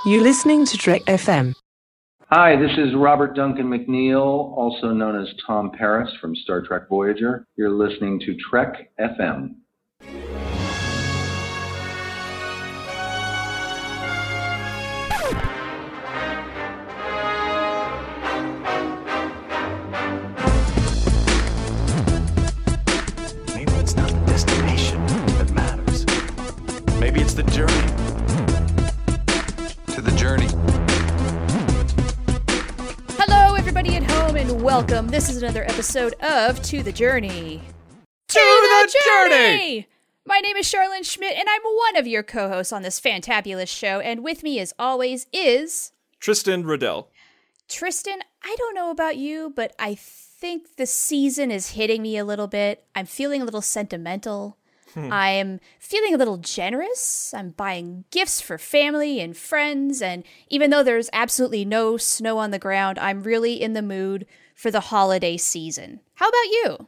You're listening to Trek FM. Hi, this is Robert Duncan McNeil, also known as Tom Paris from Star Trek Voyager. You're listening to Trek FM. Maybe it's not the destination that matters. Maybe it's the journey. To the journey. Hello, everybody at home, and welcome. This is another episode of To the Journey. To the Journey! My name is Charlene Schmidt, and I'm one of your co-hosts on this fantabulous show, and with me, as always, is... Tristan Riddell. Tristan, I don't know about you, but I think the season is hitting me a little bit. I'm feeling a little sentimental. I'm feeling a little generous. I'm buying gifts for family and friends, and even though there's absolutely no snow on the ground, I'm really in the mood for the holiday season. How about you?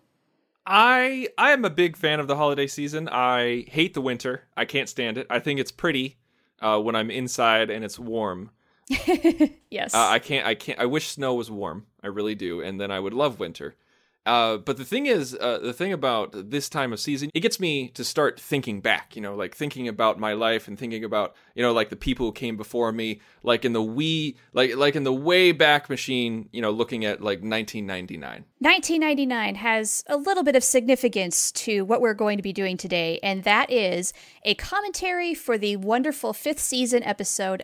I am a big fan of the holiday season. I hate the winter. I can't stand it. I think it's pretty when I'm inside and it's warm. Yes. I can't. I wish snow was warm. I really do. And then I would love winter. But the thing is, the thing about this time of season, it gets me to start thinking back, like thinking about my life and thinking about, like the people who came before me, like in the like in the way back machine, looking at like 1999. 1999 has a little bit of significance to what we're going to be doing today, and that is a commentary for the wonderful 5th season episode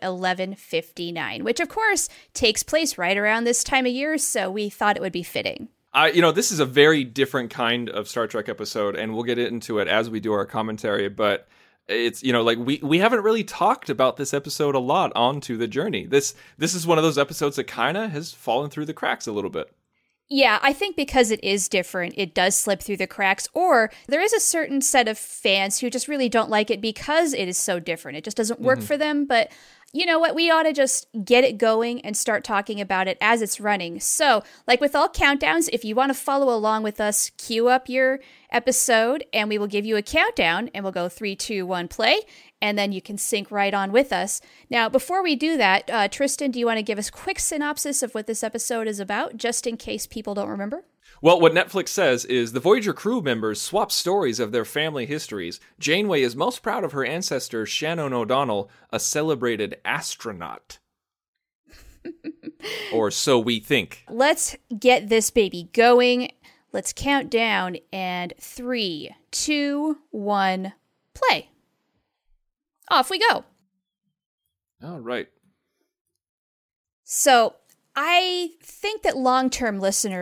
1159, which of course takes place right around this time of year, so we thought it would be fitting. This is a very different kind of Star Trek episode, and we'll get into it as we do our commentary, but it's, like we haven't really talked about this episode a lot on To the Journey. This is one of those episodes that kind of has fallen through the cracks a little bit. Yeah, I think because it is different, it does slip through the cracks, or there is a certain set of fans who just really don't like it because it is so different. It just doesn't work for them, but you know what? We ought to just get it going and start talking about it as it's running. So, like with all countdowns, if you want to follow along with us, cue up your episode and we will give you a countdown and we'll go 3, 2, 1, play. And then you can sync right on with us. Now, before we do that, Tristan, do you want to give us a quick synopsis of what this episode is about, just in case people don't remember? Well, what Netflix says is the Voyager crew members swap stories of their family histories. Janeway is most proud of her ancestor, Shannon O'Donnell, a celebrated astronaut. Or so we think. Let's get this baby going. Let's count down, and 3, 2, 1, play. Off we go. All right. So I think that long-time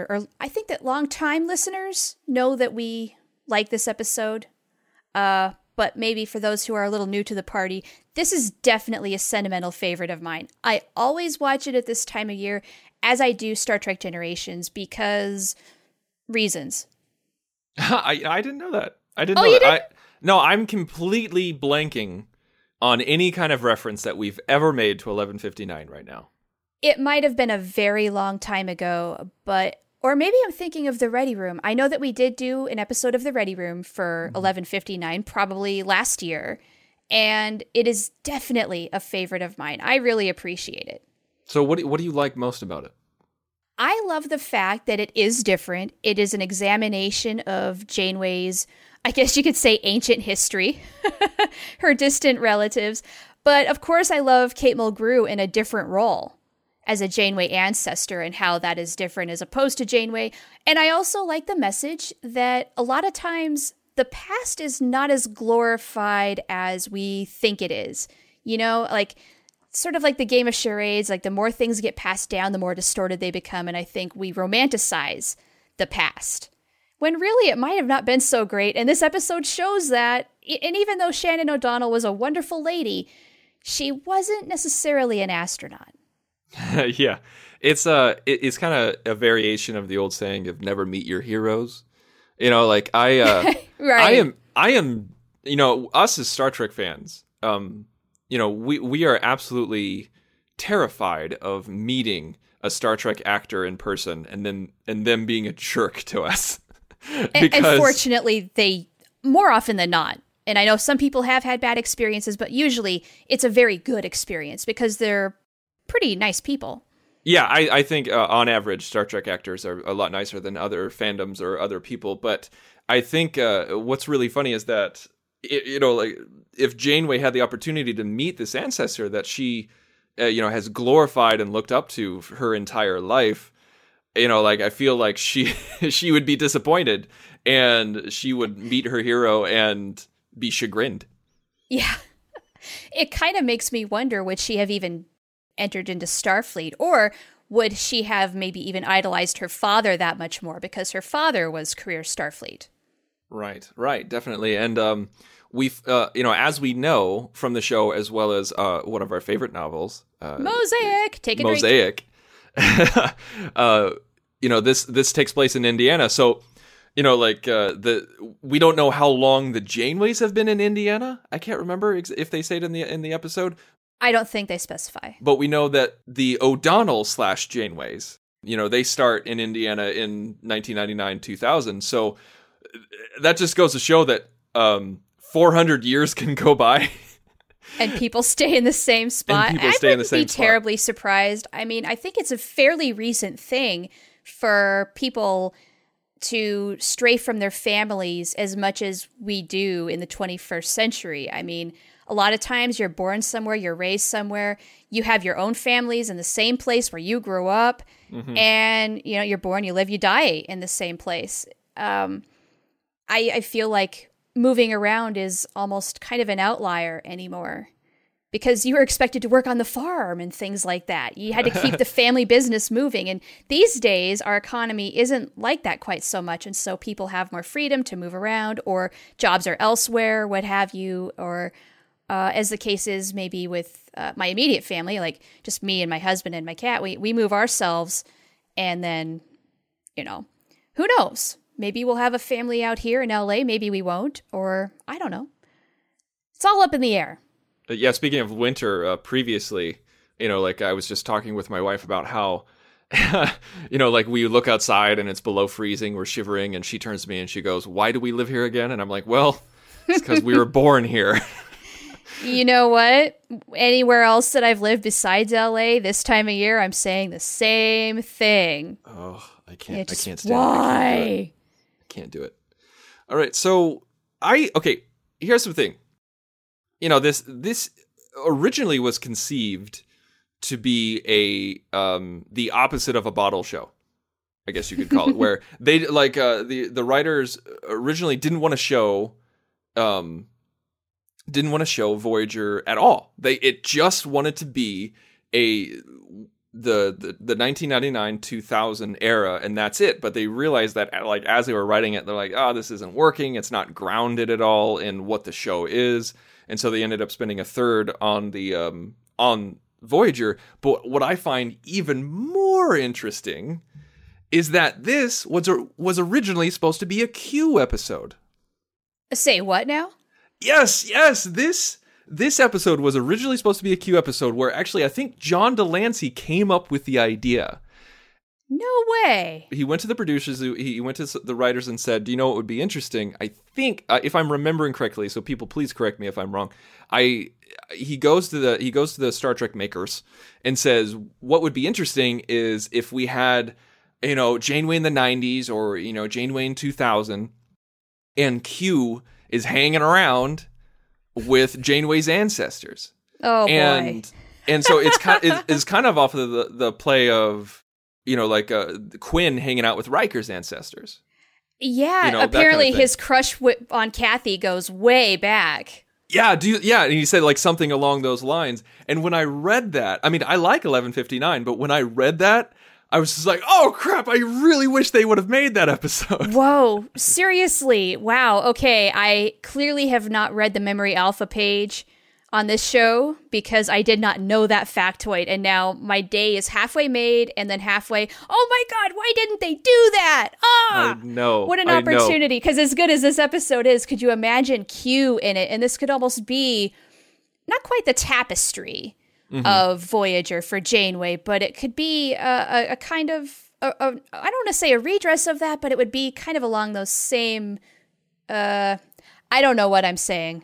listeners know that we like this episode. But maybe for those who are a little new to the party, this is definitely a sentimental favorite of mine. I always watch it at this time of year, as I do Star Trek Generations, because reasons. I didn't know that. I didn't know you that. No, I'm completely blanking on any kind of reference that we've ever made to 1159 right now. It might have been a very long time ago, or maybe I'm thinking of The Ready Room. I know that we did do an episode of The Ready Room for 1159, probably last year, and it is definitely a favorite of mine. I really appreciate it. So what do you like most about it? I love the fact that it is different. It is an examination of Janeway's, I guess you could say, ancient history, her distant relatives. But of course, I love Kate Mulgrew in a different role as a Janeway ancestor and how that is different as opposed to Janeway. And I also like the message that a lot of times the past is not as glorified as we think it is. Like sort of like the game of charades, like the more things get passed down, the more distorted they become. And I think we romanticize the past, when really it might have not been so great. And this episode shows that. And even though Shannon O'Donnell was a wonderful lady, she wasn't necessarily an astronaut. Yeah, it's kind of a variation of the old saying of never meet your heroes. Like right. I am, us as Star Trek fans, we are absolutely terrified of meeting a Star Trek actor in person and them being a jerk to us. Because, and fortunately, they more often than not, And I know some people have had bad experiences, but usually it's a very good experience because they're pretty nice people. Yeah, I think on average, Star Trek actors are a lot nicer than other fandoms or other people. But I think what's really funny is that, like if Janeway had the opportunity to meet this ancestor that she, has glorified and looked up to her entire life, like I feel like she would be disappointed and she would meet her hero and be chagrined. Yeah. It kind of makes me wonder, would she have even entered into Starfleet, or would she have maybe even idolized her father that much more because her father was career Starfleet? Right, definitely. And we've, as we know from the show, as well as one of our favorite novels, Mosaic. Take a Mosaic. This takes place in Indiana, so we don't know how long the Janeways have been in Indiana. I can't remember if they say it in the episode. I don't think they specify. But we know that the O'Donnell / Janeways, they start in Indiana in 1999-2000. So that just goes to show that 400 years can go by. And people stay in the same spot. I wouldn't be terribly surprised. I mean, I think it's a fairly recent thing for people to stray from their families as much as we do in the 21st century. I mean, a lot of times you're born somewhere, you're raised somewhere, you have your own families in the same place where you grew up, and you're born, you live, you die in the same place. I feel like moving around is almost kind of an outlier anymore, because you were expected to work on the farm and things like that. You had to keep the family business moving. And these days, our economy isn't like that quite so much. And so people have more freedom to move around, or jobs are elsewhere, what have you, or as the case is maybe with my immediate family, like just me and my husband and my cat, we move ourselves, and then, who knows? Maybe we'll have a family out here in LA, maybe we won't, or I don't know. It's all up in the air. Yeah, speaking of winter, previously, I was just talking with my wife about how, we look outside and it's below freezing, we're shivering, and she turns to me and she goes, "Why do we live here again?" And I'm like, well, it's because we were born here. You know what? Anywhere else that I've lived besides LA, this time of year, I'm saying the same thing. Oh, I can't stand it. Why? I can't do it. All right, so here's the thing. This originally was conceived to be the opposite of a bottle show, I guess you could call it, where they the writers originally didn't want to show Voyager at all. It just wanted to be the 1999-2000 era, and that's it. But they realized that as they were writing it, they're like, "Oh, this isn't working. It's not grounded at all in what the show is." And so they ended up spending a third on the on Voyager. But what I find even more interesting is that this was originally supposed to be a Q episode. Say what now? Yes. This episode was originally supposed to be a Q episode, where actually I think John Delancey came up with the idea. No way. He went to the producers, he went to the writers and said, "Do you know what would be interesting?" I think, if I'm remembering correctly, so people please correct me if I'm wrong. He goes to the Star Trek makers and says, "What would be interesting is if we had, Janeway in the 90s, or Janeway in 2000, and Q is hanging around with Janeway's ancestors." Oh boy. And so it's kind of off of the play of Quinn hanging out with Riker's ancestors. Yeah, apparently kind of his crush on Kathy goes way back. Yeah, and he said something along those lines. And when I read that, I mean, I like 1159, but when I read that, I was just like, "Oh crap, I really wish they would have made that episode." Whoa, seriously. Wow. Okay, I clearly have not read the Memory Alpha page on this show because I did not know that factoid, and now my day is halfway made and then halfway, oh my god, why didn't they do that? I know. What an opportunity. Because as good as this episode is, could you imagine Q in it? And this could almost be not quite the tapestry of Voyager for Janeway, but it could be a kind of, I don't want to say a redress of that, but it would be kind of along those same, I don't know what I'm saying.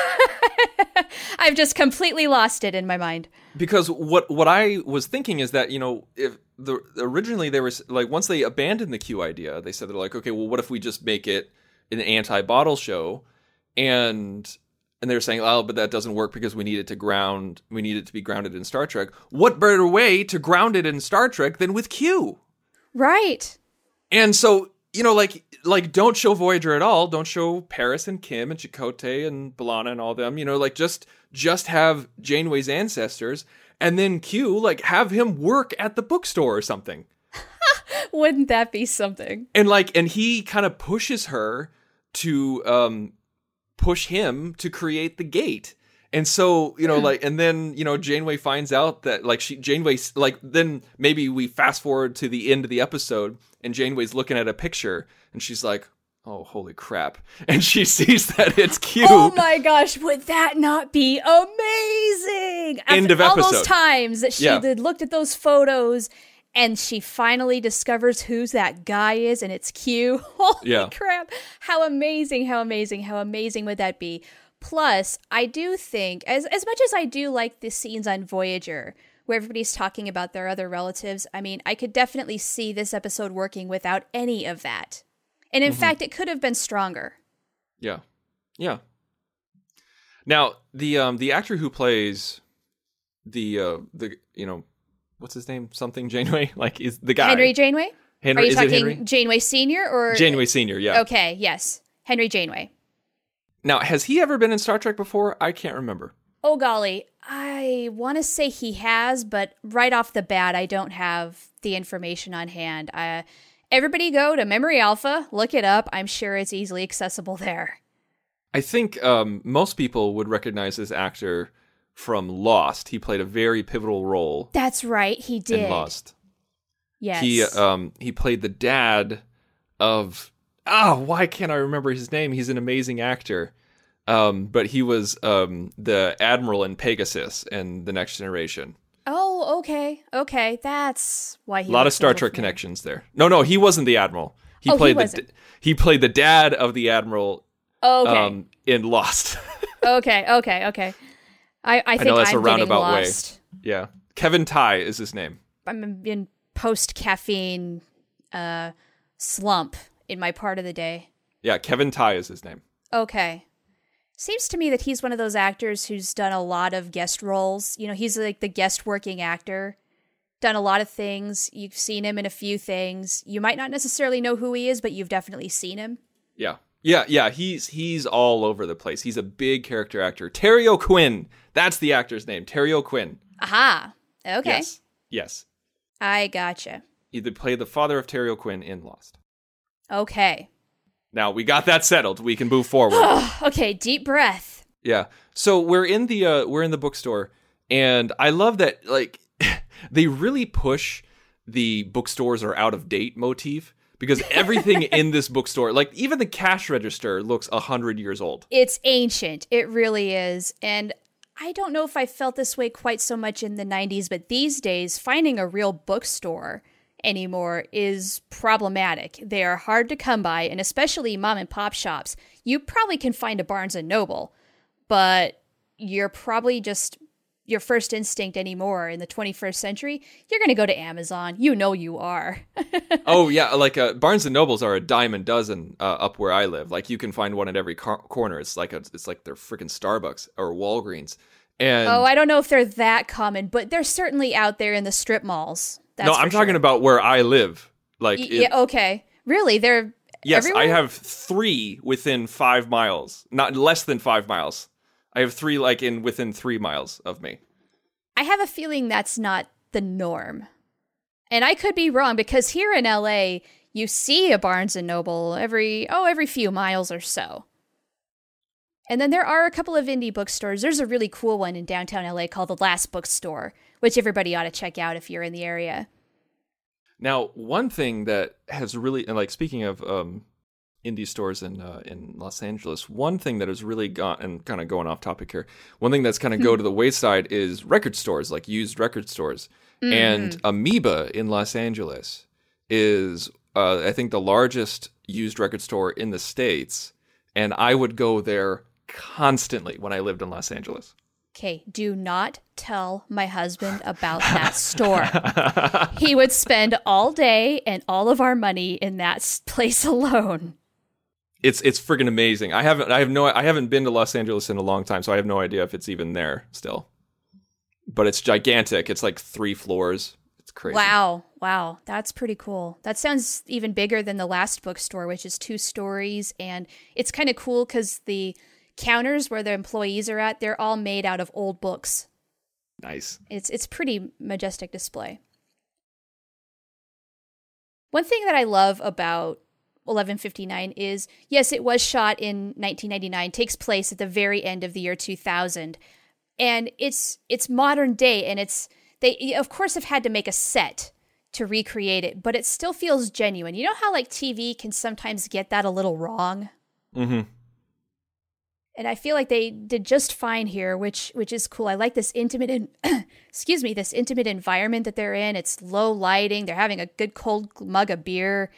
I've just completely lost it in my mind. Because what I was thinking is that, if originally they were like, once they abandoned the Q idea, they said, they're like, okay, well, what if we just make it an anti-bottle show? And they were saying, oh, but that doesn't work because we need it to be grounded in Star Trek. What better way to ground it in Star Trek than with Q? Right. And so, like don't show Voyager at all. Don't show Paris and Kim and Chakotay and B'Elanna and all them. Just have Janeway's ancestors, and then Q, have him work at the bookstore or something. Wouldn't that be something? And he kind of pushes her to push him to create the gate. And so, and then, Janeway finds out that, then maybe we fast forward to the end of the episode, and Janeway's looking at a picture, and she's like, oh, holy crap. And she sees that it's Q. Oh my gosh, would that not be amazing? End of episode. All those times that she looked at those photos, and she finally discovers who that guy is, and it's Q. Holy crap. How amazing would that be? Plus, I do think, as much as I do like the scenes on Voyager, where everybody's talking about their other relatives, I mean, I could definitely see this episode working without any of that. And in fact, it could have been stronger. Yeah. Yeah. Now, the actor who plays the what's his name? Something Janeway? Is the guy. Henry Janeway? Henry, Are you is talking it Henry? Janeway Sr. or? Janeway Sr., yeah. Okay, yes. Henry Janeway. Now, has he ever been in Star Trek before? I can't remember. Oh, golly. I want to say he has, but right off the bat, I don't have the information on hand. Everybody go to Memory Alpha, look it up. I'm sure it's easily accessible there. I think most people would recognize this actor from Lost. He played a very pivotal role. That's right, he did. In Lost. Yes. He played the dad of... why can't I remember his name? He's an amazing actor. But he was the Admiral in Pegasus and The Next Generation. Oh, okay. Okay, that's why he... A lot of Star Trek connections there. No, he wasn't the Admiral. He played the dad of the Admiral in Lost. Okay. I think know that's I'm a roundabout lost. way. Yeah. Kevin Tighe is his name. I'm in post-caffeine slump in my part of the day. Yeah, Kevin Tighe is his name. Okay. Seems to me that he's one of those actors who's done a lot of guest roles. He's like the guest working actor. Done a lot of things. You've seen him in a few things. You might not necessarily know who he is, but you've definitely seen him. Yeah. He's all over the place. He's a big character actor. Terry O'Quinn. That's the actor's name. Terry O'Quinn. Aha. Okay. Yes. I gotcha. He played the father of Terry O'Quinn in Lost. Okay. Now we got that settled. We can move forward. Okay, deep breath. Yeah. So we're in the bookstore, and I love that they really push the bookstores are out of date motif, because everything in this bookstore, even the cash register, looks 100 years old. It's ancient. It really is. And I don't know if I felt this way quite so much in the 90s, but these days, finding a real bookstore anymore is problematic. They are hard to come by, and especially mom and pop shops. You probably can find a Barnes & Noble, but you're probably just... your first instinct anymore in the 21st century, you're going to go to Amazon. You are. Oh, yeah. Barnes & Nobles are a dime a dozen up where I live. You can find one at every corner. It's like they're freaking Starbucks or Walgreens. And I don't know if they're that common, but they're certainly out there in the strip malls. That's I'm talking about where I live. Okay. Really? They're Yes, everywhere? I have 3 within 5 miles. Not less than 5 miles. I have 3 within 3 miles of me. I have a feeling that's not the norm. And I could be wrong, because here in LA, you see a Barnes & Noble every few miles or so. And then there are a couple of indie bookstores. There's a really cool one in downtown LA called The Last Bookstore, which everybody ought to check out if you're in the area. Now, one thing that has really, speaking of indie stores in Los Angeles, one thing that has really gone, and kind of going off topic here, one thing that's kind of go to the wayside is record stores, used record stores. Mm. And Amoeba in Los Angeles is, I think, the largest used record store in the States. and I would go there constantly when I lived in Los Angeles. Okay, do not tell my husband about that store. He would spend all day and all of our money in that place alone. It's friggin' amazing. I haven't been to Los Angeles in a long time, so I have no idea if it's even there still. But it's gigantic. It's like 3 floors. It's crazy. Wow. That's pretty cool. That sounds even bigger than the last bookstore, which is 2 stories. And it's kind of cool because the counters where the employees are at, they're all made out of old books. Nice. It's pretty majestic display. One thing that I love about 1159 is, yes, it was shot in 1999, takes place at the very end of the year 2000. And it's modern day, and they of course have had to make a set to recreate it, but it still feels genuine. You know how like TV can sometimes get that a little wrong? Mm-hmm. And I feel like they did just fine here, which is cool. I like this intimate, this intimate environment that they're in. It's low lighting. They're having a good cold mug of beer.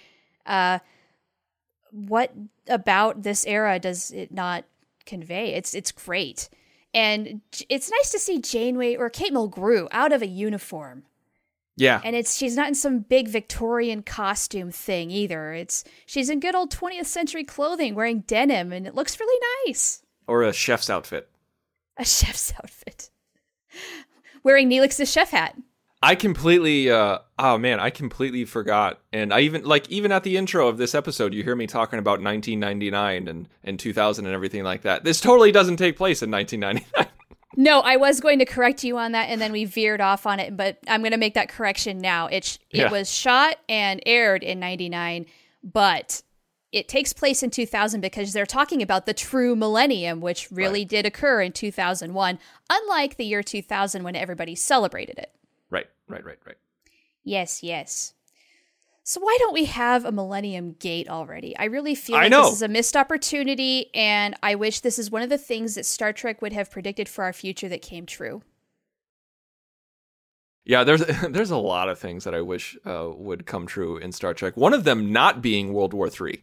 What about this era does it not convey? It's great. And it's nice to see Janeway or Kate Mulgrew out of a uniform. Yeah. And she's not in some big Victorian costume thing either. She's in good old 20th century clothing wearing denim, and it looks really nice. Or a chef's outfit. A chef's outfit. Wearing Neelix's chef hat. I completely forgot. And I even at the intro of this episode, you hear me talking about 1999 and 2000 and everything like that. This totally doesn't take place in 1999. No, I was going to correct you on that, and then we veered off on it, but I'm going to make that correction now. It was shot and aired in 99, but it takes place in 2000 because they're talking about the true millennium, which really did occur in 2001, unlike the year 2000 when everybody celebrated it. Right. Yes. So why don't we have a Millennium Gate already? I really feel like this is a missed opportunity, and I wish this is one of the things that Star Trek would have predicted for our future that came true. Yeah, there's a lot of things that I wish would come true in Star Trek. One of them not being World War III.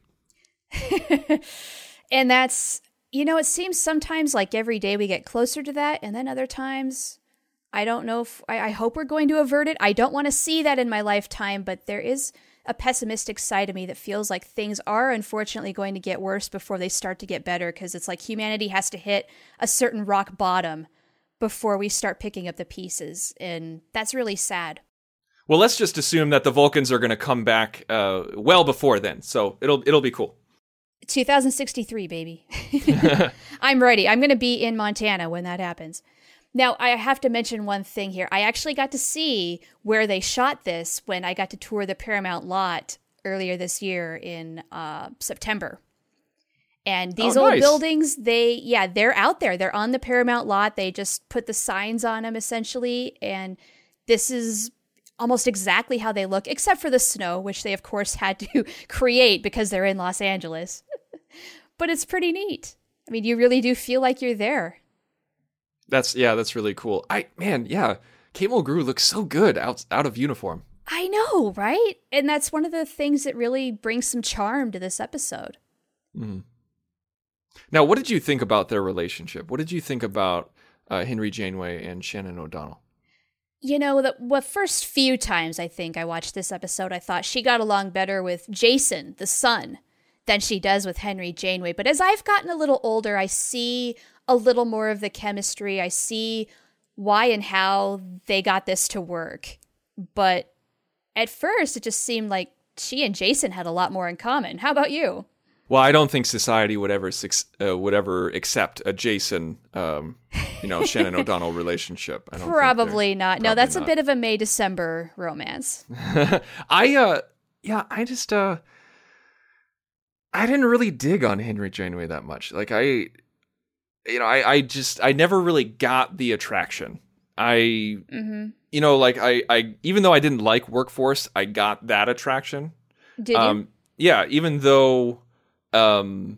And that's, it seems sometimes like every day we get closer to that, and then other times, I don't know if, I hope we're going to avert it. I don't want to see that in my lifetime, but there is a pessimistic side of me that feels like things are unfortunately going to get worse before they start to get better, because it's like humanity has to hit a certain rock bottom before we start picking up the pieces, and that's really sad. Well, let's just assume that the Vulcans are going to come back well before then, so it'll be cool. 2063, baby. I'm ready. I'm going to be in Montana when that happens. Now, I have to mention one thing here. I actually got to see where they shot this when I got to tour the Paramount lot earlier this year in September. And these old buildings, they're out there. They're on the Paramount lot. They just put the signs on them, essentially. And this is almost exactly how they look, except for the snow, which they, of course, had to create because they're in Los Angeles. But it's pretty neat. I mean, you really do feel like you're there. That's really cool. Kate Mulgrew looks so good out of uniform. I know, right? And that's one of the things that really brings some charm to this episode. Mm-hmm. Now, what did you think about their relationship? What did you think about Henry Janeway and Shannon O'Donnell? The first few times I think I watched this episode, I thought she got along better with Jason, the son, than she does with Henry Janeway. But as I've gotten a little older, I see a little more of the chemistry. I see why and how they got this to work. But at first, it just seemed like she and Jason had a lot more in common. How about you? Well, I don't think society would ever accept a Jason, Shannon O'Donnell relationship. Probably not. No, that's a bit of a May-December romance. I didn't really dig on Henry Janeway that much. Like I never really got the attraction. Even though I didn't like Workforce, I got that attraction. Did you? Yeah, even though the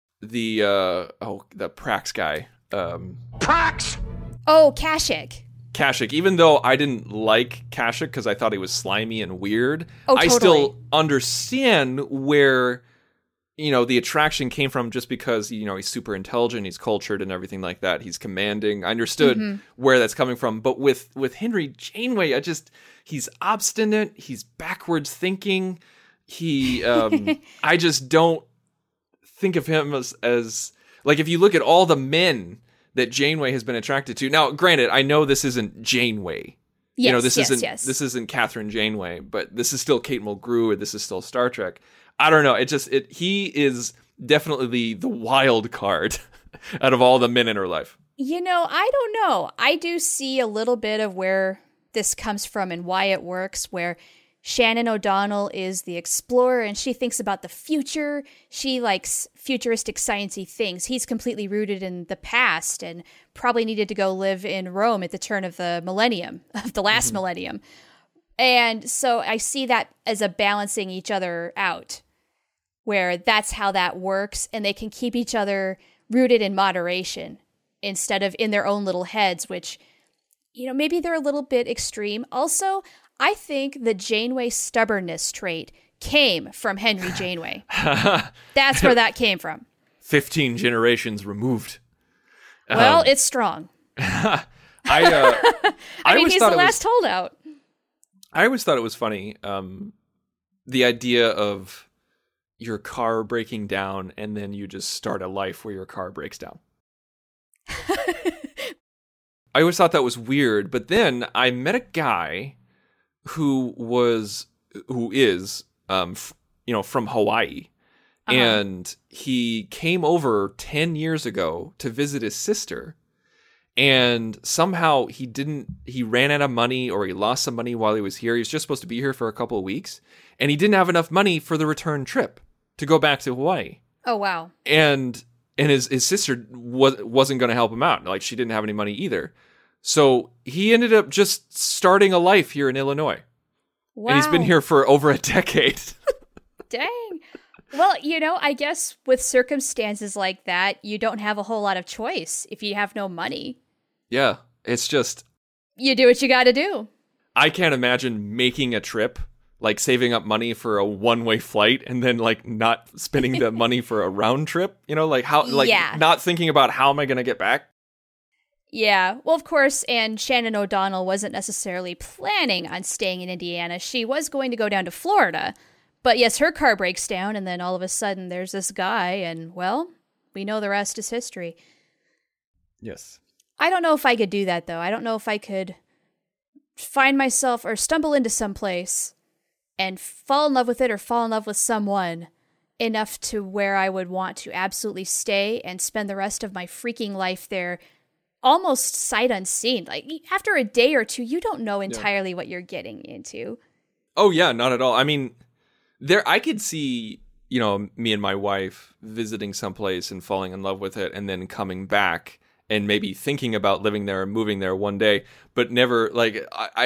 Prax guy. Prax! Oh, Kashyyyk. Kashyyyk. Even though I didn't like Kashyyyk because I thought he was slimy and weird, totally. I still understand where the attraction came from just because, he's super intelligent, he's cultured and everything like that. He's commanding. I understood where that's coming from. But with Henry Janeway, he's obstinate. He's backwards thinking. I just don't think of him as like, if you look at all the men that Janeway has been attracted to. Now, granted, I know this isn't Janeway. Yes, this isn't Catherine Janeway, but this is still Kate Mulgrew, or this is still Star Trek. I don't know. He is definitely the wild card out of all the men in her life. I don't know. I do see a little bit of where this comes from and why it works, where Shannon O'Donnell is the explorer and she thinks about the future. She likes futuristic sciencey things. He's completely rooted in the past and probably needed to go live in Rome at the turn of the millennium, of the last millennium. And so I see that as a balancing each other out, where that's how that works, and they can keep each other rooted in moderation instead of in their own little heads, which, maybe they're a little bit extreme. Also, I think the Janeway stubbornness trait came from Henry Janeway. That's where that came from. 15 generations removed. Well, it's strong. I mean, he's the last holdout. I always thought it was funny, the idea of your car breaking down and then you just start a life where your car breaks down. I always thought that was weird, but then I met a guy who is from Hawaii, and he came over 10 years ago to visit his sister, and somehow he ran out of money, or he lost some money while he was here. He was just supposed to be here for a couple of weeks, and he didn't have enough money for the return trip to go back to Hawaii. Oh, wow. And his sister wasn't going to help him out. Like, she didn't have any money either. So he ended up just starting a life here in Illinois. Wow. And he's been here for over a decade. Dang. Well, I guess with circumstances like that, you don't have a whole lot of choice if you have no money. Yeah, it's just... You do what you got to do. I can't imagine making a trip, like saving up money for a one-way flight and then like not spending the money for a round trip, not thinking about how am I going to get back? Yeah, well, of course, and Shannon O'Donnell wasn't necessarily planning on staying in Indiana. She was going to go down to Florida, but yes, her car breaks down, and then all of a sudden there's this guy, and, well, we know the rest is history. Yes. I don't know if I could do that, though. I don't know if I could find myself or stumble into some place and fall in love with it or fall in love with someone enough to where I would want to absolutely stay and spend the rest of my freaking life there, almost sight unseen. Like, after a day or two, you don't know entirely what you're getting into. Oh, yeah, not at all. I mean, I could see, me and my wife visiting someplace and falling in love with it and then coming back and maybe thinking about living there and moving there one day, but never, like,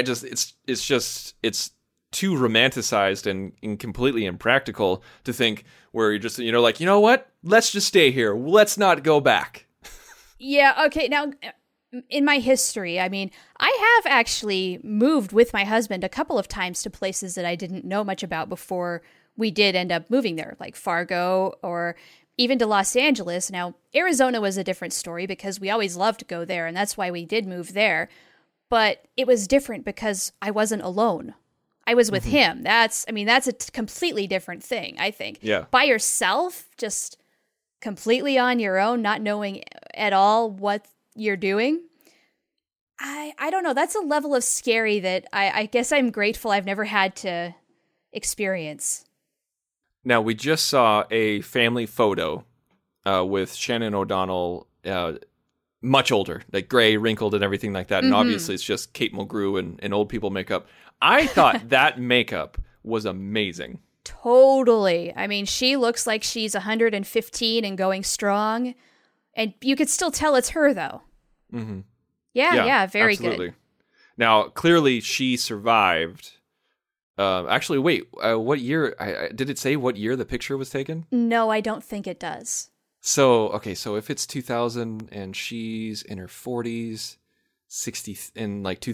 it's too romanticized and completely impractical to think where you're just, what? Let's just stay here. Let's not go back. Yeah, okay. Now, in my history, I mean, I have actually moved with my husband a couple of times to places that I didn't know much about before we did end up moving there, like Fargo or even to Los Angeles. Now, Arizona was a different story because we always loved to go there, and that's why we did move there. But it was different because I wasn't alone. I was with him. That's a completely different thing, I think. Yeah. By yourself, just completely on your own, not knowing at all what you're doing. I don't know. That's a level of scary that I guess I'm grateful I've never had to experience. Now, we just saw a family photo with Shannon O'Donnell, much older, like gray, wrinkled, and everything like that. And obviously it's just Kate Mulgrew and old people makeup. I thought that makeup was amazing. Totally. I mean, she looks like she's 115 and going strong. And you could still tell it's her, though. Mm-hmm. Yeah, very absolutely. good. Now, clearly she survived. Actually, wait, what year? Did it say what year the picture was taken? No, I don't think it does. So if it's 2000 and she's in her 40s, 60 in like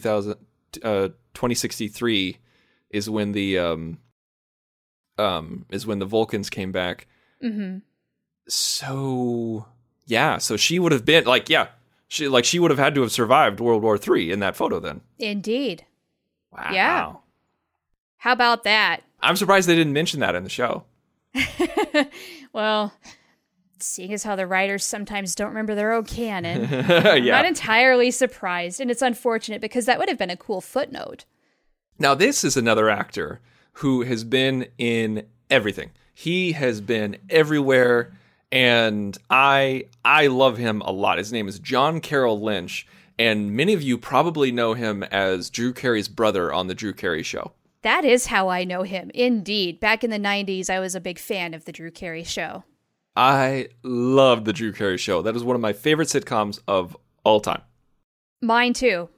2063 is when the Vulcans came back. Mm-hmm. So yeah, so she would have been she would have had to have survived World War III in that photo then. Indeed. Wow. Yeah. How about that? I'm surprised they didn't mention that in the show. Well, seeing as how the writers sometimes don't remember their own canon, Yeah. I'm not entirely surprised, and it's unfortunate because that would have been a cool footnote. Now, this is another actor who has been in everything. He has been everywhere, and I love him a lot. His name is John Carroll Lynch, and many of you probably know him as Drew Carey's brother on The Drew Carey Show. That is how I know him, indeed. Back in the 90s, I was a big fan of The Drew Carey Show. I love The Drew Carey Show. That is one of my favorite sitcoms of all time. Mine too.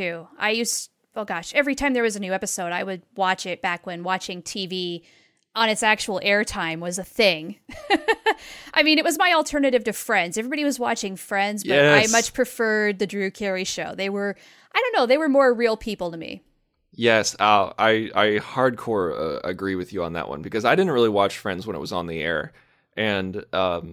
Every time there was a new episode, I would watch it back when watching TV on its actual airtime was a thing. I mean, it was my alternative to Friends. Everybody was watching Friends, but Yes. I much preferred The Drew Carey Show. They were more real people to me. Yes, I hardcore agree with you on that one because I didn't really watch Friends when it was on the air, and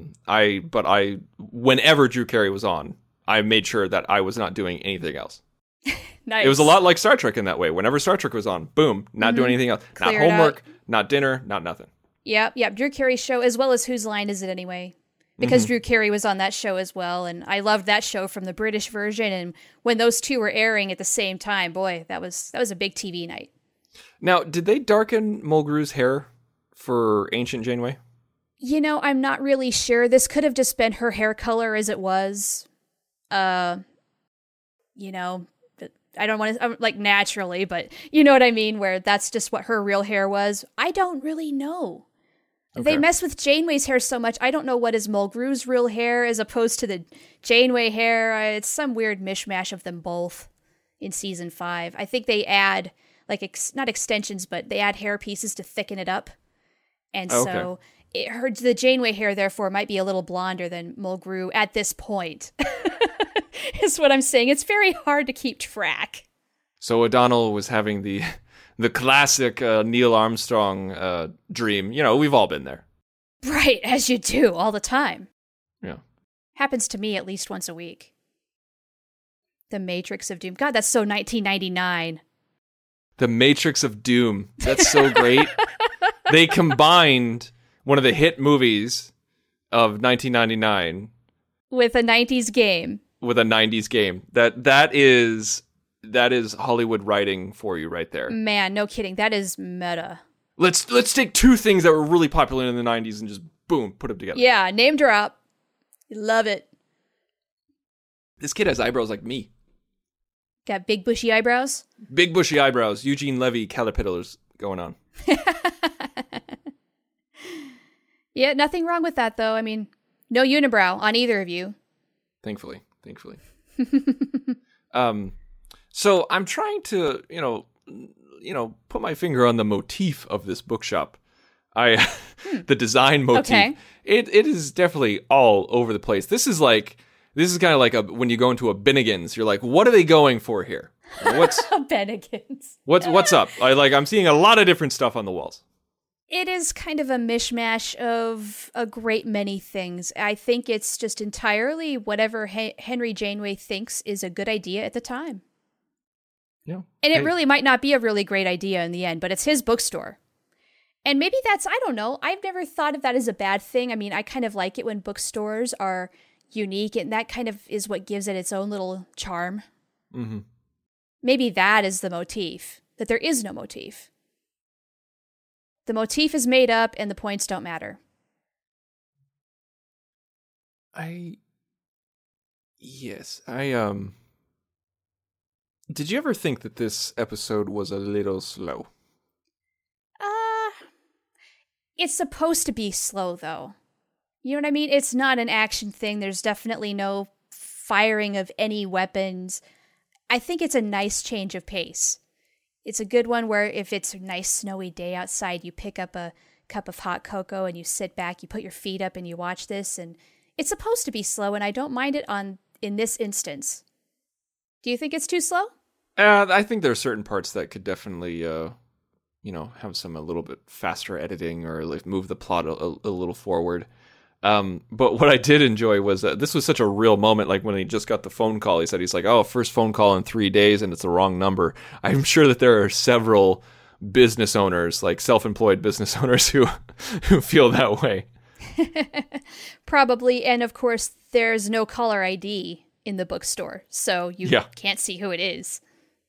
whenever Drew Carey was on, I made sure that I was not doing anything else. Nice. It was a lot like Star Trek in that way. Whenever Star Trek was on, boom, not doing anything else, Clear not it homework, out. not dinner, not nothing. Yep. Drew Carey Show, as well as Whose Line Is It Anyway? Because Drew Carey was on that show as well, and I loved that show from the British version. And when those two were airing at the same time, boy, that was a big TV night. Now, did they darken Mulgrew's hair for Ancient Janeway? You know, I'm not really sure. This could have just been her hair color as it was. I don't want to, like, naturally, but you know what I mean, where that's just what her real hair was. I don't really know. Okay. They mess with Janeway's hair so much. I don't know what is Mulgrew's real hair as opposed to the Janeway hair. It's some weird mishmash of them both in season 5. I think they add, like, not extensions, but they add hair pieces to thicken it up. And so the Janeway hair, therefore, might be a little blonder than Mulgrew at this point. Is what I'm saying. It's very hard to keep track. So O'Donnell was having the classic Neil Armstrong dream. You know, we've all been there. Right, as you do all the time. Yeah. Happens to me at least once a week. The Matrix of Doom. God, that's so 1999. The Matrix of Doom. That's so great. They combined one of the hit movies of 1999 with a 90s game. With a 90s game. That is Hollywood writing for you right there. Man, no kidding. That is meta. Let's take two things that were really popular in the 90s and just boom, put them together. Yeah, name drop. Love it. This kid has eyebrows like me. Got big bushy eyebrows? Big bushy eyebrows. Eugene Levy caterpillars going on. Yeah, nothing wrong with that though. I mean, no unibrow on either of you. Thankfully. So I'm trying to, put my finger on the motif of this bookshop. The design motif. Okay. It is definitely all over the place. This is kind of like when you go into a Bennigan's, you're like, what are they going for here? What's Bennigan's. What's up? I'm seeing a lot of different stuff on the walls. It is kind of a mishmash of a great many things. I think it's just entirely whatever Henry Janeway thinks is a good idea at the time. Yeah. And it really might not be a really great idea in the end, but it's his bookstore. And maybe I don't know. I've never thought of that as a bad thing. I mean, I kind of like it when bookstores are unique, and that kind of is what gives it its own little charm. Mm-hmm. Maybe that is the motif, that there is no motif. The motif is made up and the points don't matter. Did you ever think that this episode was a little slow? It's supposed to be slow, though. You know what I mean? It's not an action thing. There's definitely no firing of any weapons. I think it's a nice change of pace. It's a good one where if it's a nice snowy day outside, you pick up a cup of hot cocoa and you sit back, you put your feet up and you watch this. And it's supposed to be slow, and I don't mind it in this instance. Do you think it's too slow? I think there are certain parts that could definitely have some a little bit faster editing or like move the plot a little forward. But what I did enjoy was that this was such a real moment. Like when he just got the phone call, he said, he's like, oh, first phone call in 3 days and it's the wrong number. I'm sure that there are several business owners, like self-employed business owners who feel that way. Probably. And of course, there's no caller ID in the bookstore, so you can't see who it is.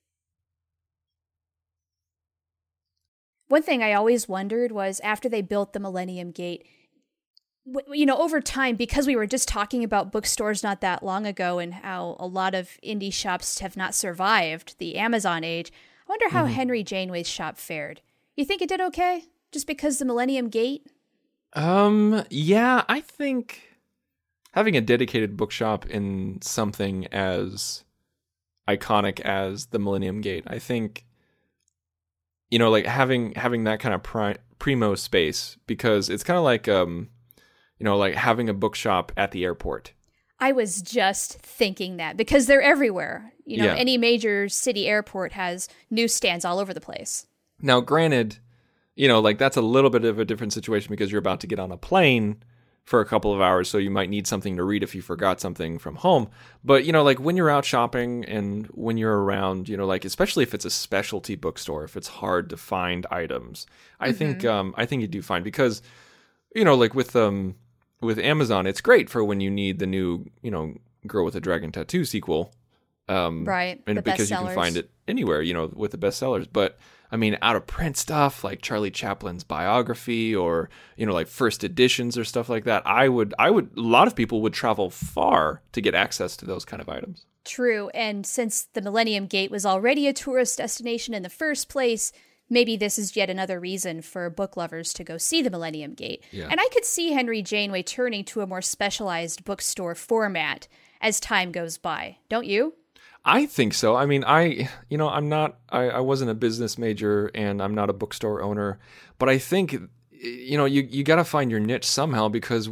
One thing I always wondered was after they built the Millennium Gate, over time, because we were just talking about bookstores not that long ago and how a lot of indie shops have not survived the Amazon age, I wonder how Henry Janeway's shop fared. You think it did okay? Just because the Millennium Gate? Yeah, I think having a dedicated bookshop in something as iconic as the Millennium Gate, I think, like having that kind of primo space, because it's kind of like, like having a bookshop at the airport. I was just thinking that because they're everywhere. Any major city airport has newsstands all over the place. Now, granted, that's a little bit of a different situation because you're about to get on a plane for a couple of hours, so you might need something to read if you forgot something from home. But, like when you're out shopping and when you're around, especially if it's a specialty bookstore, if it's hard to find items, I think you do find, because, like with Amazon, it's great for when you need the new, Girl with a Dragon Tattoo sequel. Right. And because you can find it anywhere, with the bestsellers. But I mean, out of print stuff like Charlie Chaplin's biography or, like first editions or stuff like that, a lot of people would travel far to get access to those kind of items. True. And since the Millennium Gate was already a tourist destination in the first place, maybe this is yet another reason for book lovers to go see the Millennium Gate. Yeah. And I could see Henry Janeway turning to a more specialized bookstore format as time goes by. Don't you? I think so. I mean, I wasn't a business major and I'm not a bookstore owner, but I think, you got to find your niche somehow, because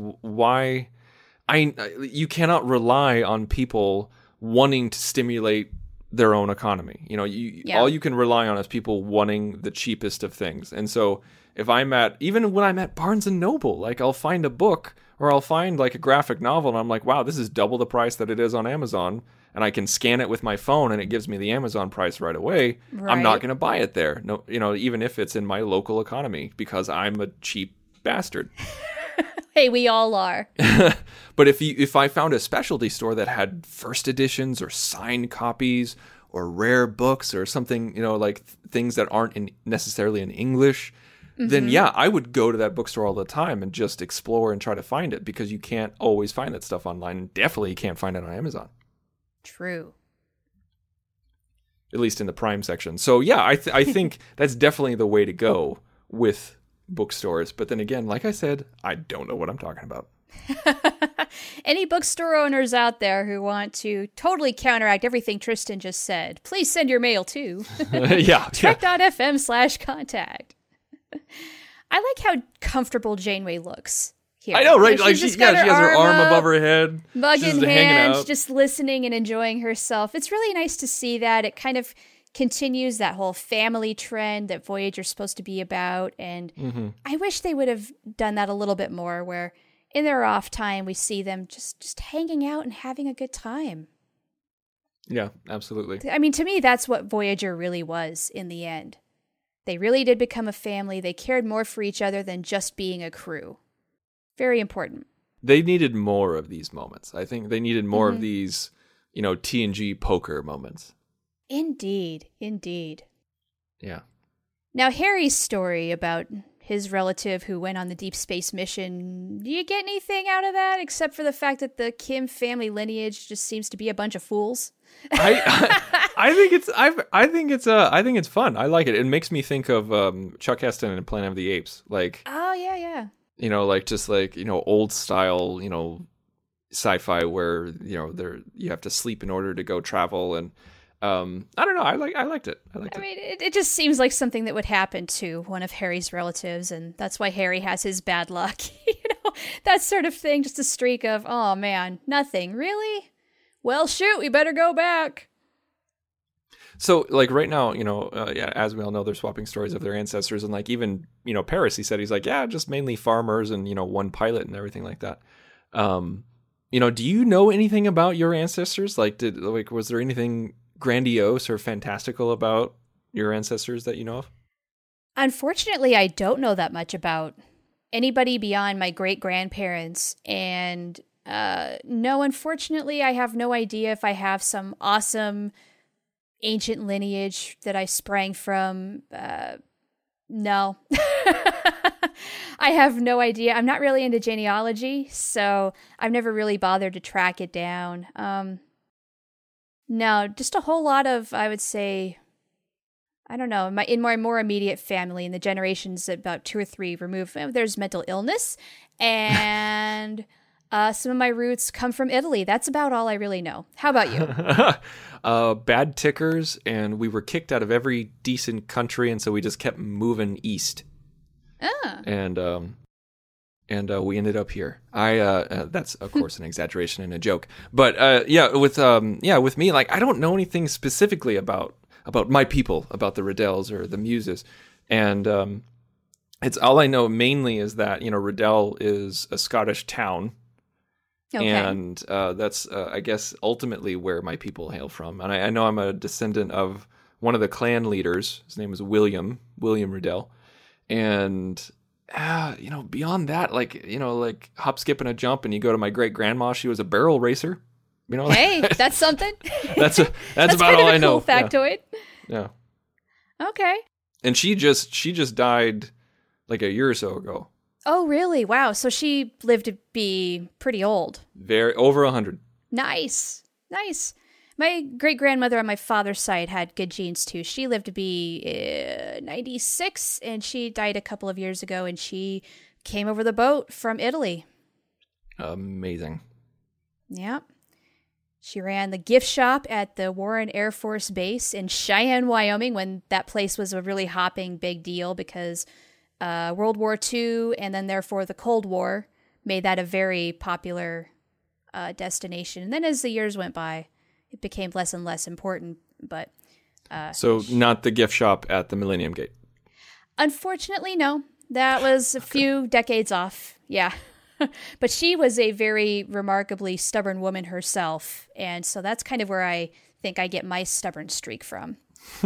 you cannot rely on people wanting to stimulate their own economy. All you can rely on is people wanting the cheapest of things. And so even when I'm at Barnes and Noble, like I'll find a book or I'll find like a graphic novel and I'm like, wow, this is double the price that it is on Amazon. And I can scan it with my phone and it gives me the Amazon price right away. Right. I'm not going to buy it there. No, even if it's in my local economy, because I'm a cheap bastard. Hey, we all are. But if I found a specialty store that had first editions or signed copies or rare books or something, like things that aren't necessarily in English, then yeah, I would go to that bookstore all the time and just explore and try to find it, because you can't always find that stuff online. And definitely you can't find it on Amazon. True. At least in the Prime section. So yeah, I think that's definitely the way to go with bookstores. But then again, like I said, I don't know what I'm talking about. Any bookstore owners out there who want to totally counteract everything Tristan just said, please send your mail to Trek.fm/contact. I like how comfortable Janeway looks here. I know, right? Like she has her arm above her head, mug in hand, just listening and enjoying herself. It's really nice to see that. It kind of continues that whole family trend that Voyager's supposed to be about. And I wish they would have done that a little bit more, where in their off time we see them just hanging out and having a good time. Yeah, absolutely. I mean, to me, that's what Voyager really was in the end. They really did become a family. They cared more for each other than just being a crew. Very important. They needed more of these moments. I think they needed more of these, TNG poker moments. Indeed. Yeah. Now, Harry's story about his relative who went on the deep space mission, do you get anything out of that except for the fact that the Kim family lineage just seems to be a bunch of fools? I think it's fun. I like it. It makes me think of Chuck Heston in Planet of the Apes. Like, oh yeah. Old style, sci-fi where, you have to sleep in order to go travel. And I don't know. I liked it. I mean, it just seems like something that would happen to one of Harry's relatives. And that's why Harry has his bad luck. That sort of thing. Just a streak of, oh man, nothing. Really? Well, shoot, we better go back. So, like, right now, yeah, as we all know, they're swapping stories of their ancestors. And, like, even, Paris, he's like, yeah, just mainly farmers and, one pilot and everything like that. Do you know anything about your ancestors? Like, was there anything grandiose or fantastical about your ancestors that you know of? Unfortunately, I don't know that much about anybody beyond my great-grandparents. And no, unfortunately, I have no idea if I have some awesome ancient lineage that I sprang from. No. I have no idea. I'm not really into genealogy, so I've never really bothered to track it down. No, just a whole lot of, I would say, I don't know, in my more immediate family, in the generations about 2 or 3 removed, there's mental illness, and some of my roots come from Italy. That's about all I really know. How about you? Bad tickers, and we were kicked out of every decent country, and so we just kept moving east. Ah. And we ended up here. That's of course an exaggeration and a joke, but with me, like, I don't know anything specifically about my people, about the Riddells or the Muses, and it's all I know mainly is that Riddell is a Scottish town. Okay. And that's, I guess, ultimately where my people hail from. And I know I'm a descendant of one of the clan leaders. His name was William Riddell. And, beyond that, like hop, skip, and a jump, and you go to my great-grandma, she was a barrel racer. Hey, that's something. that's about all I know. Cool factoid. Yeah. Okay. And she just died like a year or so ago. Oh, really? Wow. So she lived to be pretty old. Over 100. Nice. My great-grandmother on my father's side had good genes, too. She lived to be 96, and she died a couple of years ago, and she came over the boat from Italy. Amazing. Yeah. She ran the gift shop at the Warren Air Force Base in Cheyenne, Wyoming, when that place was a really hopping big deal because World War II and then therefore the Cold War made that a very popular destination. And then as the years went by, it became less and less important. But so not the gift shop at the Millennium Gate? Unfortunately, no. That was a few decades off. Yeah. But she was a very remarkably stubborn woman herself. And so that's kind of where I think I get my stubborn streak from.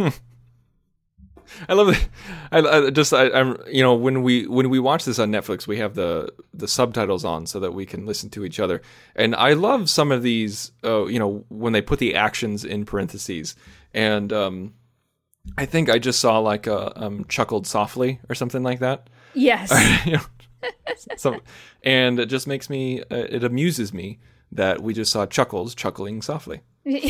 I love it. I'm when we watch this on Netflix, we have the subtitles on so that we can listen to each other. And I love some of these, when they put the actions in parentheses. And I think I just saw like a chuckled softly or something like that. Yes. And it just makes me, it amuses me that we just saw Chuckles chuckling softly.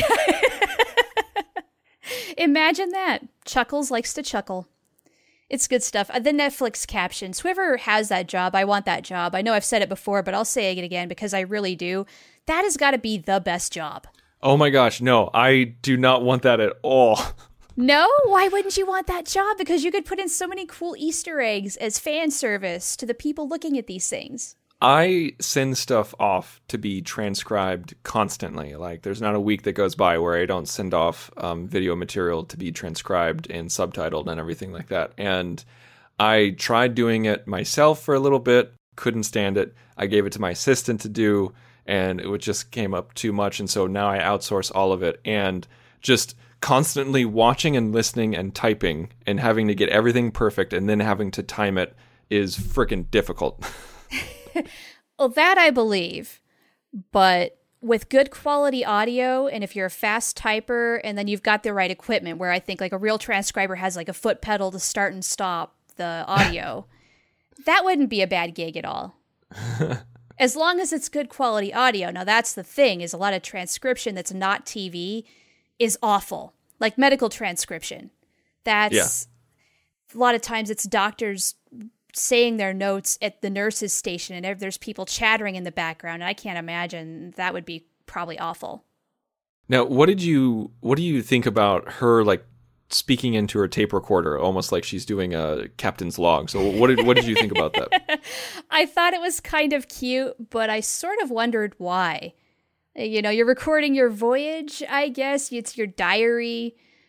Imagine that. Chuckles likes to chuckle. It's good stuff. The Netflix captions. Whoever has that job, I want that job. I know I've said it before, but I'll say it again because I really do. That has got to be the best job. Oh my gosh, no. I do not want that at all. No? Why wouldn't you want that job? Because you could put in so many cool Easter eggs as fan service to the people looking at these things. I send stuff off to be transcribed constantly. Like, there's not a week that goes by where I don't send off video material to be transcribed and subtitled and everything like that. And I tried doing it myself for a little bit, couldn't stand it. I gave it to my assistant to do, and it just came up too much. And so now I outsource all of it. And just constantly watching and listening and typing and having to get everything perfect and then having to time it is freaking difficult. Well, that I believe, but with good quality audio, and if you're a fast typer and then you've got the right equipment, where I think like a real transcriber has like a foot pedal to start and stop the audio, that wouldn't be a bad gig at all. As long as it's good quality audio. Now that's the thing, is a lot of transcription that's not TV is awful. Like medical transcription. That's a lot of times it's doctors saying their notes at the nurse's station and there's people chattering in the background. And I can't imagine. That would be probably awful. Now, what do you think about her like speaking into her tape recorder, almost like she's doing a captain's log? So what did you think about that? I thought it was kind of cute, but I sort of wondered why. You know, you're recording your voyage, I guess. It's your diary.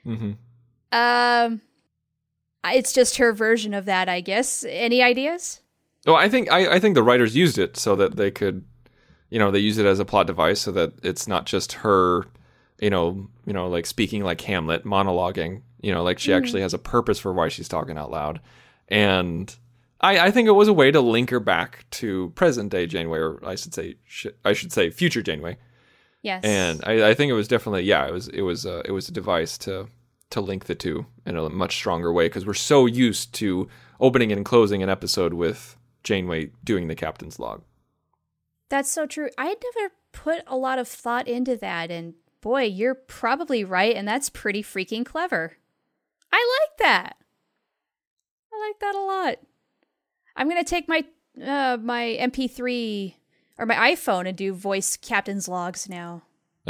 It's just her version of that, I guess. Any ideas? Well, I think the writers used it so that they could, they use it as a plot device so that it's not just her, like speaking like Hamlet, monologuing, like she actually has a purpose for why she's talking out loud. And I think it was a way to link her back to present day Janeway, or I should say future Janeway. Yes. And I think it was definitely, it was a device to link the two in a much stronger way, because we're so used to opening and closing an episode with Janeway doing the captain's log. That's so true. I had never put a lot of thought into that, and boy, you're probably right, and that's pretty freaking clever. I like that. I like that a lot. I'm going to take my my MP3 or my iPhone and do voice captain's logs now.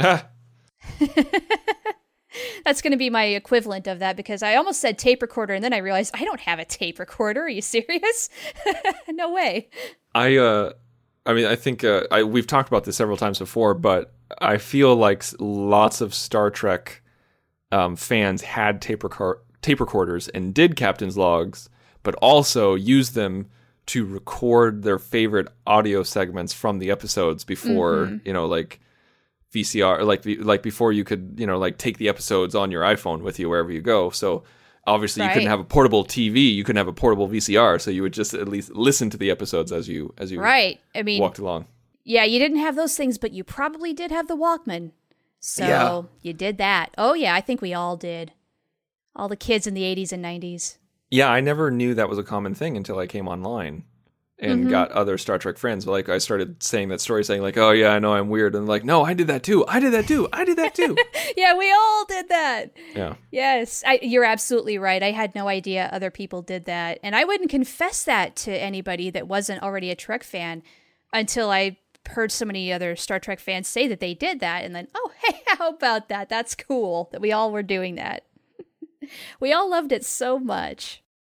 That's going to be my equivalent of that, because I almost said tape recorder, and then I realized I don't have a tape recorder. Are you serious? No way. I think we've talked about this several times before, but I feel like lots of Star Trek fans had tape recorders and did captain's logs, but also used them to record their favorite audio segments from the episodes before, like VCR, like before you could, take the episodes on your iPhone with you wherever you go. So obviously you couldn't have a portable TV, you couldn't have a portable VCR, so you would just at least listen to the episodes as you right. I mean, walked along. Yeah, you didn't have those things, but you probably did have the Walkman. So you did that. Oh yeah, I think we all did. All the kids in the 80s and 90s. Yeah, I never knew that was a common thing until I came online and got other Star Trek friends. Like, I started saying that story, saying like, oh yeah, I know I'm weird. And like, no, I did that too. I did that too. I did that too. Yeah, we all did that. Yeah. Yes, you're absolutely right. I had no idea other people did that. And I wouldn't confess that to anybody that wasn't already a Trek fan until I heard so many other Star Trek fans say that they did that. And then, oh, hey, how about that? That's cool that we all were doing that. We all loved it so much.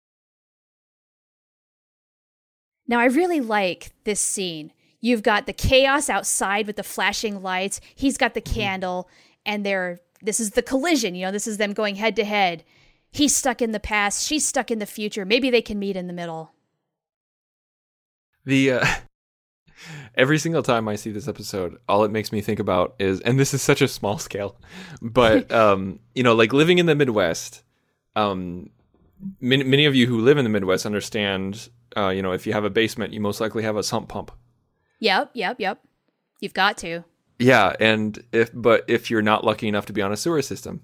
Now, I really like this scene. You've got the chaos outside with the flashing lights. He's got the candle, and this is the collision. This is them going head to head. He's stuck in the past. She's stuck in the future. Maybe they can meet in the middle. Every single time I see this episode, all it makes me think about is, and this is such a small scale, but, like living in the Midwest, many of you who live in the Midwest understand, if you have a basement, you most likely have a sump pump. Yep. You've got to. Yeah, and if you're not lucky enough to be on a sewer system.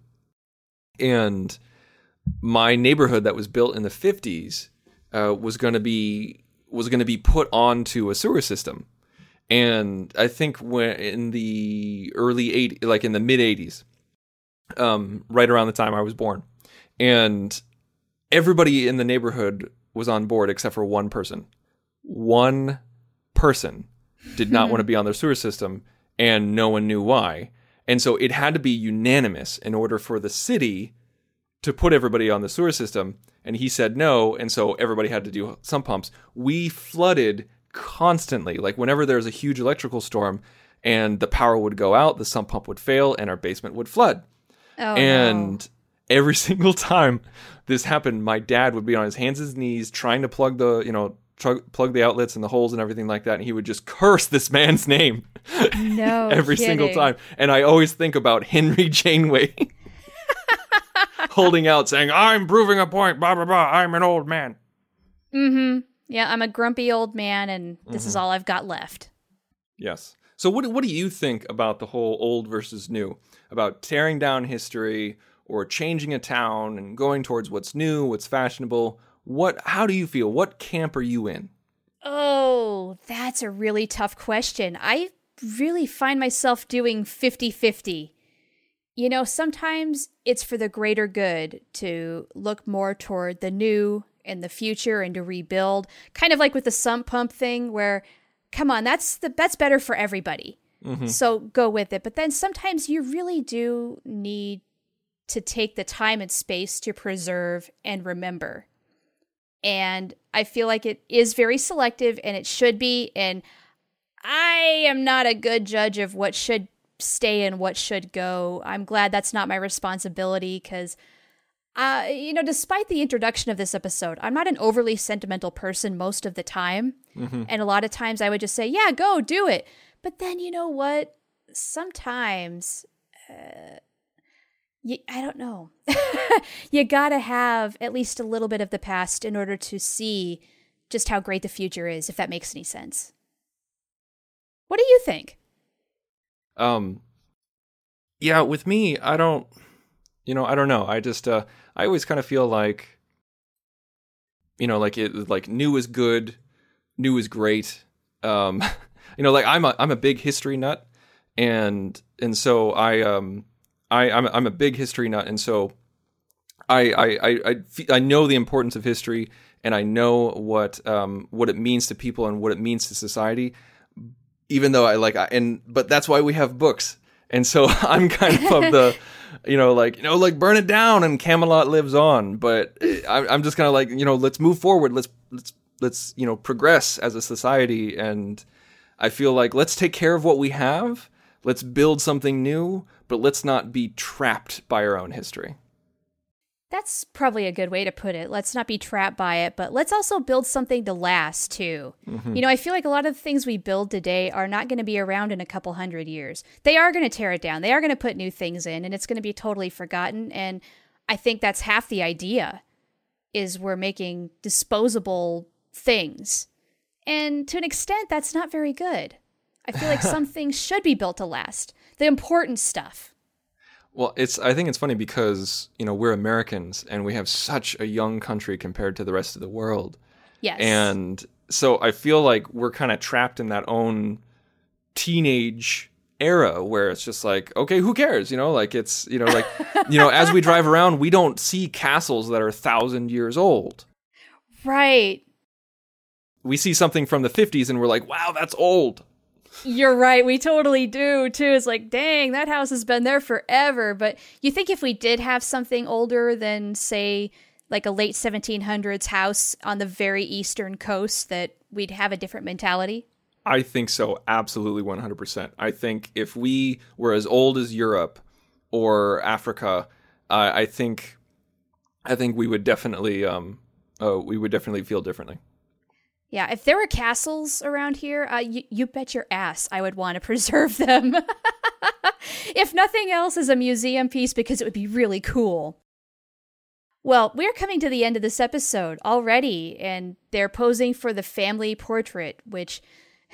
And my neighborhood that was built in the 50s was going to be put onto a sewer system. And I think when in the early 80s, like in the mid 80s, right around the time I was born, and everybody in the neighborhood was on board except for one person. One person did not want to be on their sewer system, and no one knew why. And so it had to be unanimous in order for the city to put everybody on the sewer system. And he said no, and so everybody had to do sump pumps. We flooded constantly. Like, whenever there was a huge electrical storm and the power would go out, the sump pump would fail, and our basement would flood. Oh, and every single time this happened, my dad would be on his hands and knees trying to plug the, plug the outlets and the holes and everything like that, and he would just curse this man's name. No, every single time. And I always think about Henry Janeway holding out, saying, "I'm proving a point, blah blah blah. I'm an old man." Mm-hmm. Yeah, I'm a grumpy old man, and this is all I've got left. Yes. So what do you think about the whole old versus new, about tearing down history or changing a town and going towards what's new, what's fashionable? How do you feel? What camp are you in? Oh, that's a really tough question. I really find myself doing 50-50. Sometimes it's for the greater good to look more toward the new and the future and to rebuild, kind of like with the sump pump thing where, come on, that's better for everybody. Mm-hmm. So go with it. But then sometimes you really do need to take the time and space to preserve and remember. And I feel like it is very selective, and it should be. And I am not a good judge of what should stay and what should go. I'm glad that's not my responsibility because, despite the introduction of this episode, I'm not an overly sentimental person most of the time. Mm-hmm. And a lot of times I would just say, yeah, go do it. But then you know what? Sometimes, I don't know. You gotta have at least a little bit of the past in order to see just how great the future is, if that makes any sense. What do you think? Yeah, with me, I don't know. I just, I always kind of feel like, like new is good, new is great. I'm a big history nut, and so I'm a big history nut, and so I know the importance of history, and I know what it means to people and what it means to society. Even though but that's why we have books, and so I'm kind of the, like burn it down and Camelot lives on. But I'm just kind of like, let's move forward, let's progress as a society, and I feel like let's take care of what we have, let's build something new, but let's not be trapped by our own history. That's probably a good way to put it. Let's not be trapped by it, but let's also build something to last, too. Mm-hmm. I feel like a lot of the things we build today are not going to be around in a couple hundred years. They are going to tear it down. They are going to put new things in, and it's going to be totally forgotten. And I think that's half the idea, is we're making disposable things. And to an extent, that's not very good. I feel like some things should be built to last. The important stuff. Well, I think it's funny because, we're Americans and we have such a young country compared to the rest of the world. Yes. And so I feel like we're kind of trapped in that own teenage era where it's just like, okay, who cares? As we drive around, we don't see castles that are 1,000 years old. Right. We see something from the 50s and we're like, wow, that's old. You're right. We totally do, too. It's like, dang, that house has been there forever. But you think if we did have something older than, say, like a late 1700s house on the very eastern coast, that we'd have a different mentality? I think so. Absolutely 100%. I think if we were as old as Europe or Africa, I think we would definitely feel differently. Yeah, if there were castles around here, you bet your ass I would want to preserve them. If nothing else, as a museum piece, because it would be really cool. Well, we're coming to the end of this episode already, and they're posing for the family portrait, which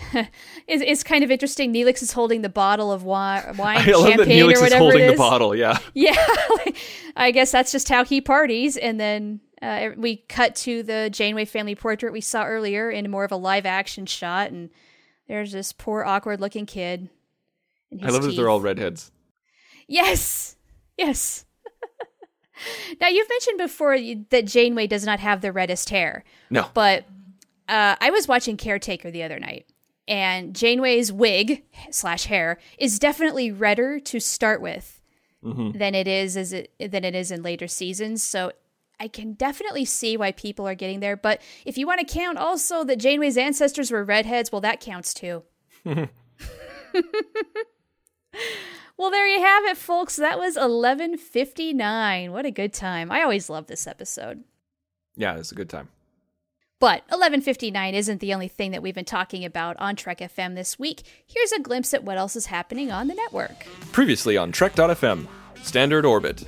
is kind of interesting. Neelix is holding the bottle of wine, I love that Neelix or whatever is holding it is. The bottle, yeah. Yeah, I guess that's just how he parties, and then we cut to the Janeway family portrait we saw earlier in more of a live action shot, and there's this poor awkward looking kid. And his I love teeth. that they're all redheads. Yes. Now, you've mentioned before that Janeway does not have the reddest hair. No. But I was watching Caretaker the other night, and Janeway's wig / hair is definitely redder to start with than it is in later seasons. So I can definitely see why people are getting there. But if you want to count also that Janeway's ancestors were redheads, well, that counts too. Well, there you have it, folks. That was 11:59. What a good time. I always love this episode. Yeah, it's a good time. But 11:59 isn't the only thing that we've been talking about on Trek FM this week. Here's a glimpse at what else is happening on the network. Previously on Trek.fm, Standard Orbit.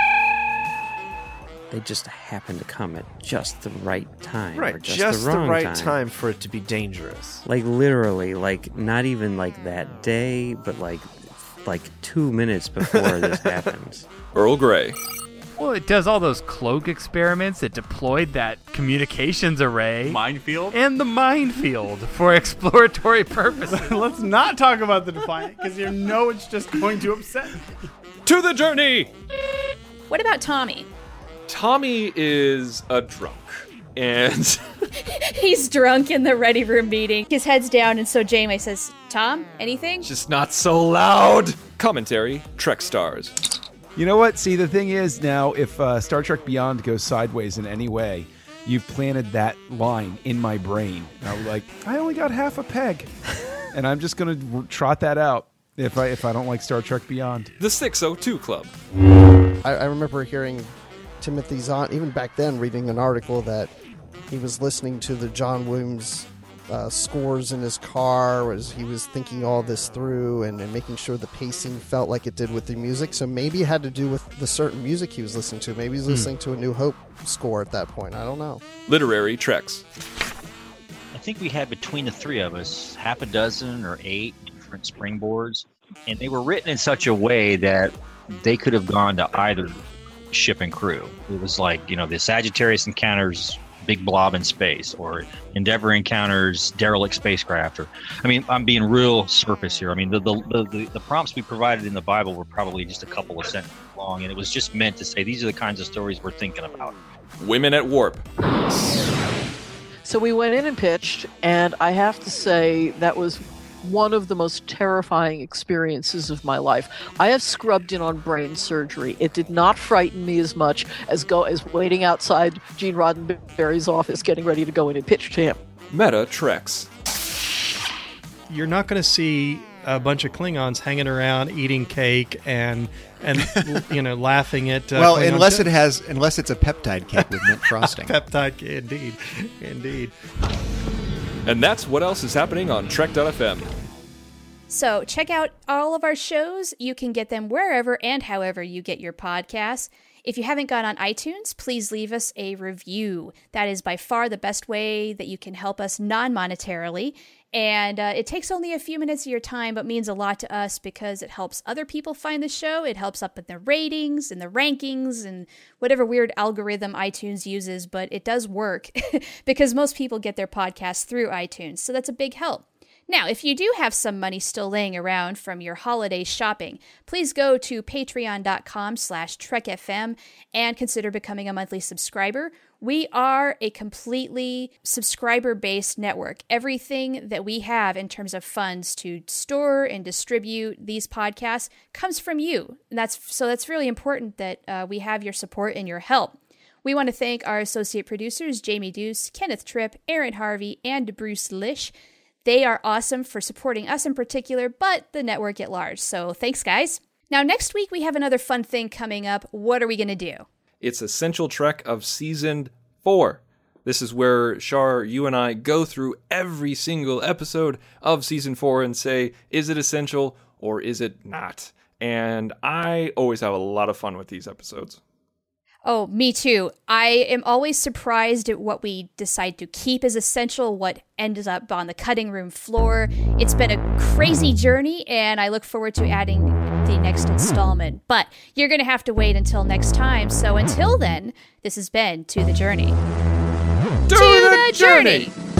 They just happen to come at just the right time. Right, or just the right time for it to be dangerous. Like, literally, like, not even, like, that day, but, like 2 minutes before this happens. Earl Grey. Well, it does all those cloak experiments. It deployed that communications array. Minefield? And the minefield for exploratory purposes. Let's not talk about the Defiant, because you know it's just going to upset me. To the journey! What about Tommy? Tommy is a drunk, and he's drunk in the ready room meeting. His head's down, and so Janeway says, Tom, anything? Just not so loud. Commentary, Trek Stars. You know what? See, the thing is now, if Star Trek Beyond goes sideways in any way, you've planted that line in my brain. And I'm like, I only got half a peg. And I'm just going to trot that out if I don't like Star Trek Beyond. The 602 Club. I remember hearing Timothy Zahn, even back then, reading an article that he was listening to the John Williams scores in his car as he was thinking all this through and making sure the pacing felt like it did with the music. So maybe it had to do with the certain music he was listening to. Maybe he was listening to a New Hope score at that point. I don't know. Literary Treks. I think we had between the three of us half a dozen or 8 different springboards, and they were written in such a way that they could have gone to either ship and crew. It was like, the Sagittarius encounters big blob in space, or Endeavour encounters derelict spacecraft, or I'm being real surface here. The prompts we provided in the Bible were probably just a couple of sentences long, and it was just meant to say these are the kinds of stories we're thinking about. Women at Warp. So we went in and pitched, and I have to say that was one of the most terrifying experiences of my life. I have scrubbed in on brain surgery. It did not frighten me as much as waiting outside Gene Roddenberry's office getting ready to go in and pitch to him. Meta Treks. You're not going to see a bunch of Klingons hanging around eating cake and laughing at unless it's a peptide cake with mint frosting. Peptide cake, indeed. And that's what else is happening on Trek.fm. So check out all of our shows. You can get them wherever and however you get your podcasts. If you haven't got on iTunes, please leave us a review. That is by far the best way that you can help us non-monetarily. And it takes only a few minutes of your time, but means a lot to us because it helps other people find the show. It helps up in the ratings and the rankings and whatever weird algorithm iTunes uses, but it does work because most people get their podcasts through iTunes. So that's a big help. Now, if you do have some money still laying around from your holiday shopping, please go to patreon.com/TrekFM and consider becoming a monthly subscriber. We are a completely subscriber-based network. Everything that we have in terms of funds to store and distribute these podcasts comes from you. And that's really important that we have your support and your help. We want to thank our associate producers, Jamie Deuce, Kenneth Tripp, Aaron Harvey, and Bruce Lish. They are awesome for supporting us in particular, but the network at large. So thanks, guys. Now, next week, we have another fun thing coming up. What are we going to do? It's Essential Trek of Season 4. This is where, Shar, you and I go through every single episode of Season 4 and say, is it essential or is it not? And I always have a lot of fun with these episodes. Oh, me too. I am always surprised at what we decide to keep as essential, what ends up on the cutting room floor. It's been a crazy journey, and I look forward to adding the next installment. But you're going to have to wait until next time. So until then, this has been To the Journey. To the Journey!